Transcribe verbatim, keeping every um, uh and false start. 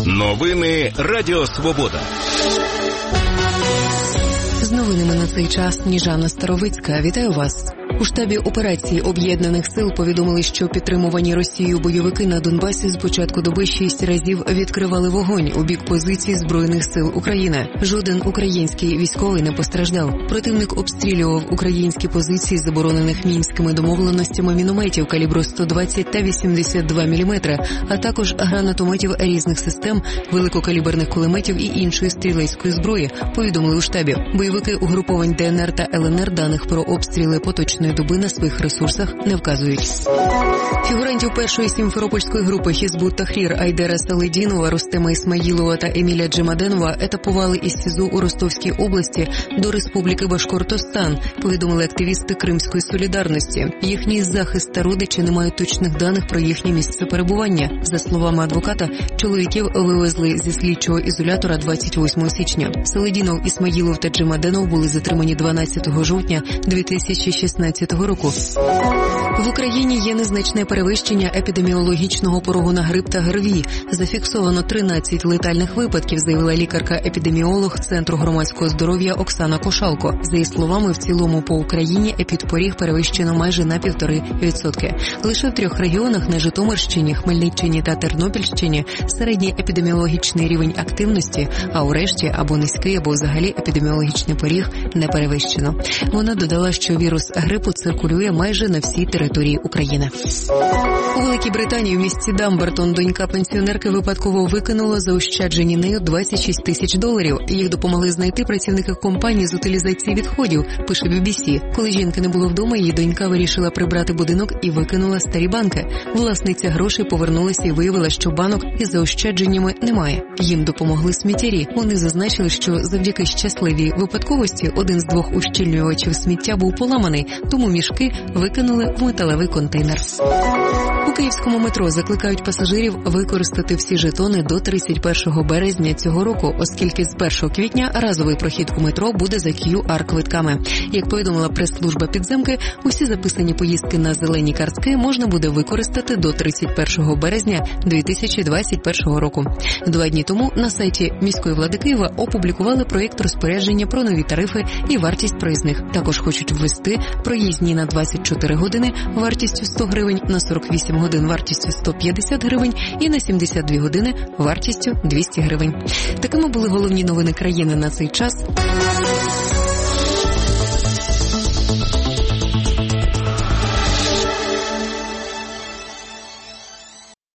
Новини Радіо Свобода. З новинами на цей час Ніжана Старовицька. Вітаю вас. У штабі операції Об'єднаних сил повідомили, що підтримувані Росією бойовики на Донбасі з початку доби шість разів відкривали вогонь у бік позицій Збройних сил України. Жоден український військовий не постраждав. Противник обстрілював українські позиції заборонених мінськими домовленостями мінометів калібру сто двадцять та вісімдесят два міліметри, а також гранатометів різних систем, великокаліберних кулеметів і іншої стрілецької зброї, повідомили у штабі. Бойовики угруповань ДНР та ЛНР даних про обстріли поточної доби на своїх ресурсах не вказують. Фігурантів першої сімферопольської групи Хізбут Тахрір Айдера Саледінова, Рустема Ісмаїлова та Еміля Джемаденова етапували із СІЗО у Ростовській області до Республіки Башкортостан, повідомили активісти Кримської солідарності. Їхній захист та родичі не мають точних даних про їхнє місце перебування. За словами адвоката, чоловіків вивезли зі слідчого ізолятора двадцять восьмого січня. Саледінов, Ісмаїлов та Джемаденов були затримані дванадцятого жовтня дві тисячі шістнадцятого року. В Україні є незначне перевищення епідеміологічного порогу на грип та ГРВІ. Зафіксовано тринадцять летальних випадків, заявила лікарка-епідеміолог Центру громадського здоров'я Оксана Кошалко. За її словами, в цілому по Україні епідпоріг перевищено майже на півтори відсотки. Лише в трьох регіонах на Житомирщині, Хмельниччині та Тернопільщині середній епідеміологічний рівень активності, а у решті або низький, або взагалі епідеміологічний поріг не перевищено. Вона додала, що вірус грипу циркулює майже на всій території України. У Великій Британії в місті Дамбертон донька пенсіонерки випадково викинула заощаджені нею двадцять шість тисяч доларів. Їх допомогли знайти працівники компанії з утилізації відходів, пише бі бі сі. Коли жінки не було вдома, її донька вирішила прибрати будинок і викинула старі банки. Власниця грошей повернулася і виявила, що банок із заощадженнями немає. Їм допомогли сміттярі. Вони зазначили, що завдяки щасливій випадковості один з двох ущільнювачів сміття був поламаний, тому мішки викинули в металевий контейнер. У київському метро закликають пасажирів використати всі жетони до тридцять першого березня цього року, оскільки з першого квітня разовий прохід у метро буде за кью ар-квитками. Як повідомила прес-служба підземки, усі записані поїздки на зелені картки можна буде використати до тридцять першого березня дві тисячі двадцять першого року. Два дні тому на сайті міської влади Києва опублікували проєкт розпорядження про нові тарифи і вартість проїзних. Також хочуть ввести проїзні на двадцять чотири години вартістю сто гривень, на сорок вісім годин вартістю сто п'ятдесят гривень і на сімдесят дві години вартістю двісті гривень. Такими були головні новини країни на цей час.